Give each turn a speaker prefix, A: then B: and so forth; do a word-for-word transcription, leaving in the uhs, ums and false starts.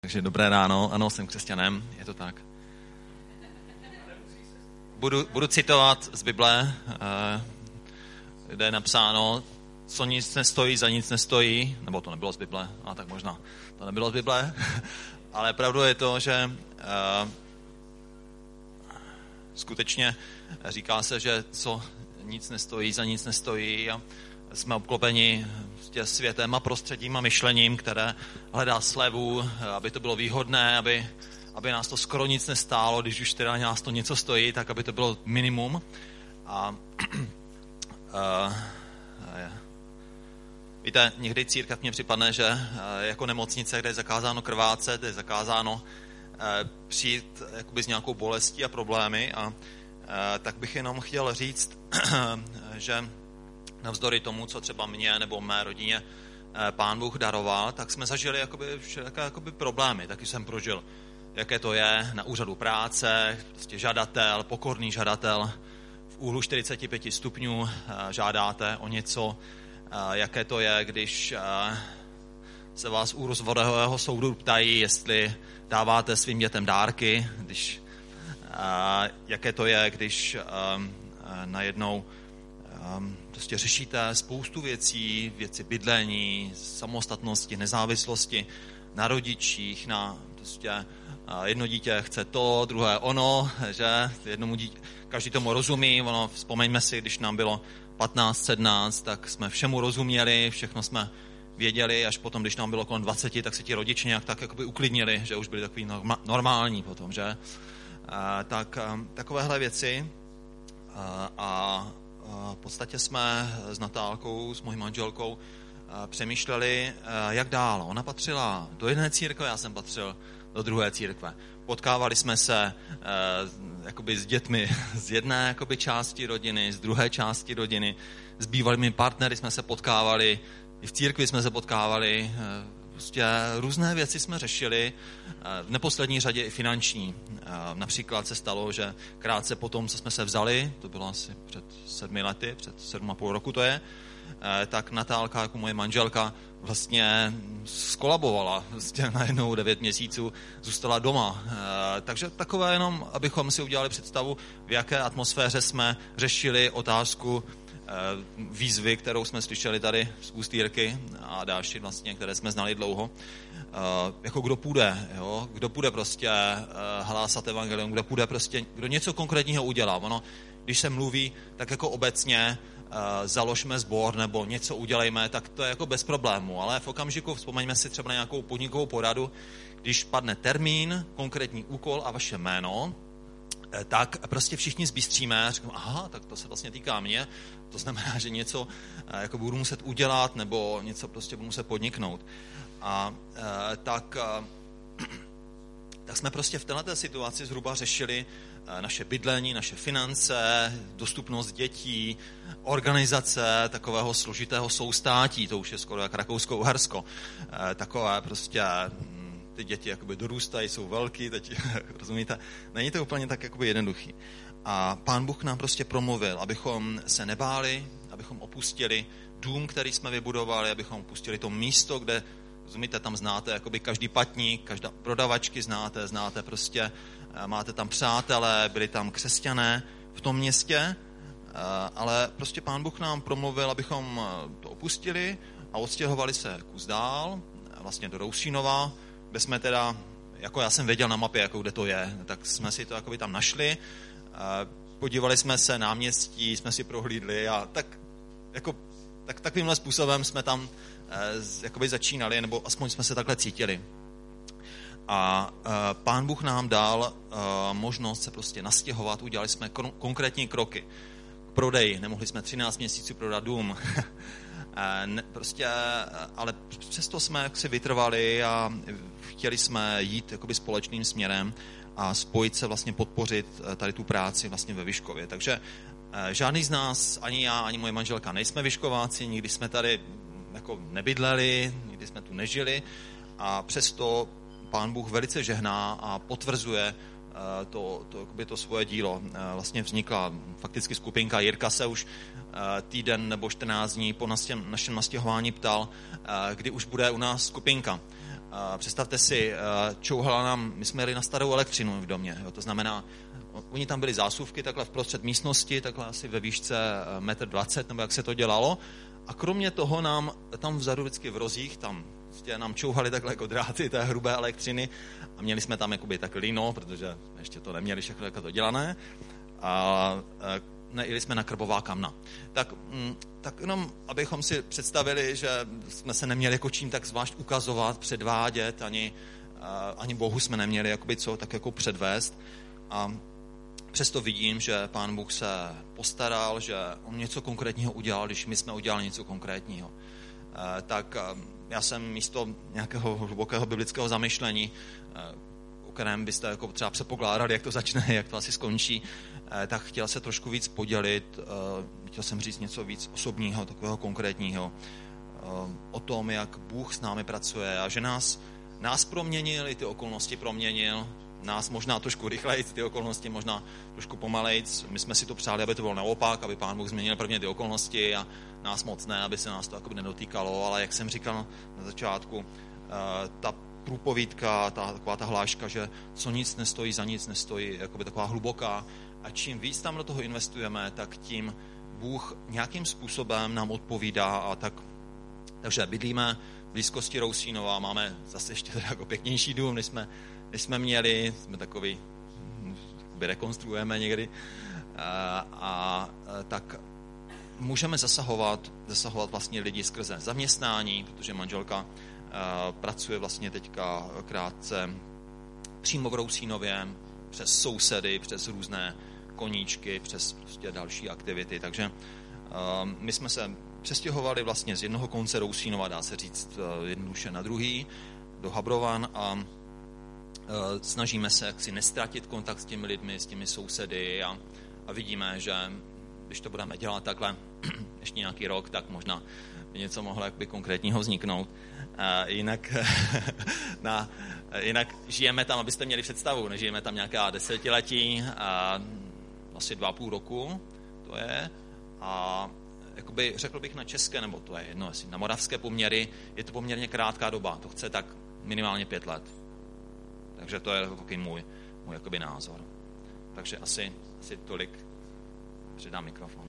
A: Takže dobré ráno, ano, jsem křesťanem, je to tak. Budu, budu citovat z Bible, kde je napsáno, co nic nestojí, za nic nestojí, nebo to nebylo z Bible, a tak možná to nebylo z Bible, ale pravdou je to, že uh, skutečně říká se, že co nic nestojí, za nic nestojí a jsme obklopeni světem a prostředím a myšlením, které hledá slevu, aby to bylo výhodné, aby, aby nás to skoro nic nestálo, když už teda nás to něco stojí, tak aby to bylo minimum. A uh, víte, někdy církev mně připadne, že uh, jako nemocnice, kde je zakázáno krvácet, kde je zakázáno uh, přijít jakoby s nějakou bolestí a problémy, a uh, tak bych jenom chtěl říct, že navzdory tomu, co třeba mě nebo mé rodině Pán Bůh daroval, tak jsme zažili jakoby všelijaké jakoby problémy. Taky jsem prožil, jaké to je na úřadu práce, prostě žadatel, pokorný žadatel, v úhlu čtyřicet pět stupňů žádáte o něco, jaké to je, když se vás u rozvodového soudu ptají, jestli dáváte svým dětem dárky, když, jaké to je, když najednou prostě řešíte spoustu věcí, věci bydlení, samostatnosti, nezávislosti na rodičích, na prostě jedno dítě chce to, druhé ono, že jednomu dítě, každý tomu rozumí, ono, vzpomeňme si, když nám bylo patnáct, sedmnáct, tak jsme všemu rozuměli, všechno jsme věděli, až potom, když nám bylo kolem dvacet, tak se ti rodiče nějak tak jakoby uklidnili, že už byli takový normální potom, že? Tak takovéhle věci a, a v podstatě jsme s Natálkou, s mojí manželkou, přemýšleli, jak dál. Ona patřila do jedné církve, já jsem patřil do druhé církve. Potkávali jsme se jakoby s dětmi z jedné jakoby části rodiny, z druhé části rodiny, s bývalými partnery jsme se potkávali, i v církvi jsme se potkávali, prostě různé věci jsme řešili, v neposlední řadě i finanční. Například se stalo, že krátce po tom, co jsme se vzali, to bylo asi před sedmi lety, před sedm a půl roku to je, tak Natálka, jako moje manželka, vlastně skolabovala. Vlastně najednou devět měsíců zůstala doma. Takže takové jenom, abychom si udělali představu, v jaké atmosféře jsme řešili otázku výzvy, kterou jsme slyšeli tady z úst Jirky a další vlastně, které jsme znali dlouho. Jako kdo půjde, jo? Kdo půjde prostě hlásat evangelium, kdo půjde prostě, kdo něco konkrétního udělá. Ono, když se mluví, tak jako obecně založme sbor nebo něco udělejme, tak to je jako bez problému, ale v okamžiku vzpomeňme si třeba na nějakou podnikovou poradu, když padne termín, konkrétní úkol a vaše jméno, tak prostě všichni zbystříme a řekneme, aha, tak to se vlastně týká mě, to znamená, že něco jako budu muset udělat nebo něco prostě budu muset podniknout. A tak, tak jsme prostě v této situaci zhruba řešili naše bydlení, naše finance, dostupnost dětí, organizace takového složitého soustátí, to už je skoro jak Rakousko-Uhersko, takové prostě ty děti jakoby dorůstají, jsou velký, teď rozumíte, není to úplně tak jakoby jednoduchý. A Pán Bůh nám prostě promluvil, abychom se nebáli, abychom opustili dům, který jsme vybudovali, abychom opustili to místo, kde, rozumíte, tam znáte jakoby každý patník, každá prodavačky znáte, znáte prostě, máte tam přátelé, byli tam křesťané v tom městě, ale prostě Pán Bůh nám promluvil, abychom to opustili a odstěhovali se kus dál, vlastně do Roušínova, kde jsme teda, jako já jsem věděl na mapě, jako kde to je, tak jsme si to jakoby tam našli, podívali jsme se náměstí, jsme si prohlídli a tak, jako, tak takovýmhle způsobem jsme tam jakoby začínali, nebo aspoň jsme se takhle cítili. A Pán Bůh nám dal možnost se prostě nastěhovat, udělali jsme konkrétní kroky k prodeji, nemohli jsme třináct měsíců prodat dům, ne, prostě, ale přesto jsme si vytrvali a chtěli jsme jít jakoby společným směrem a spojit se, vlastně podpořit tady tu práci vlastně ve Vyškově. Takže žádný z nás, ani já, ani moje manželka, nejsme vyškováci, nikdy jsme tady jako nebydleli, nikdy jsme tu nežili a přesto Pán Bůh velice žehná a potvrzuje to, to, to svoje dílo. Vlastně vznikla fakticky skupinka. Jirka se už týden nebo čtrnáct dní po našem nastěhování ptal, kdy už bude u nás skupinka. Představte si, čouhala nám, my jsme jeli na starou elektřinu v domě, jo, to znamená, oni tam byly zásuvky takhle vprostřed místnosti, takhle asi ve výšce metr dvacet, nebo jak se to dělalo, a kromě toho nám tam vzadu vždycky v rozích, tam prostě nám čouhali takhle jako dráty té hrubé elektřiny a měli jsme tam jakoby tak lino, protože ještě to neměli všechno jako to dělané, a nejeli jsme na krbová kamna. Tak, tak jenom, abychom si představili, že jsme se neměli jako čím tak zvlášť ukazovat, předvádět, ani, ani Bohu jsme neměli jakoby co tak jako předvést. A přesto vidím, že Pán Bůh se postaral, že on něco konkrétního udělal, když my jsme udělali něco konkrétního. Tak já jsem místo nějakého hlubokého biblického zamyšlení, o kterém byste jako třeba předpokládali, jak to začne, jak to asi skončí, tak chtěl se trošku víc podělit, chtěl jsem říct něco víc osobního, takového konkrétního, o tom, jak Bůh s námi pracuje a že nás, nás proměnil, i ty okolnosti proměnil, nás možná trošku rychlejc, ty okolnosti možná trošku pomalejc. My jsme si to přáli, aby to bylo naopak, aby Pán Bůh změnil prvně ty okolnosti a nás moc ne, aby se nás to jakoby nedotýkalo, ale jak jsem říkal na začátku, ta průpovídka, ta, taková ta hláška, že co nic nestojí, za nic nestojí, jakoby taková hluboká. A čím víc tam do toho investujeme, tak tím Bůh nějakým způsobem nám odpovídá. A tak, takže bydlíme v blízkosti Rousínova, máme zase ještě jako pěknější dům, než jsme, než jsme měli, jsme takový, rekonstruujeme někdy. A, a tak můžeme zasahovat, zasahovat vlastně lidi skrze zaměstnání, protože manželka pracuje vlastně teďka krátce přímo v Rousínově, přes sousedy, přes různé koníčky, přes prostě další aktivity. Takže uh, my jsme se přestěhovali vlastně z jednoho konce Rousínova, dá se říct uh, jednoduše na druhý, do Habrovan a uh, snažíme se jaksi nestratit kontakt s těmi lidmi, s těmi sousedy a, a vidíme, že když to budeme dělat takhle ještě nějaký rok, tak možná by něco mohlo jakoby konkrétního vzniknout. A jinak, na, jinak žijeme tam, abyste měli představu, nežijeme tam nějaká desetiletí, a asi dva půl roku to je. A jakoby řekl bych na české, nebo to je jedno, jestli na moravské poměry, je to poměrně krátká doba. To chce tak minimálně pět let. Takže to je takový můj, můj jakoby názor. Takže asi, asi tolik. Předám mikrofon.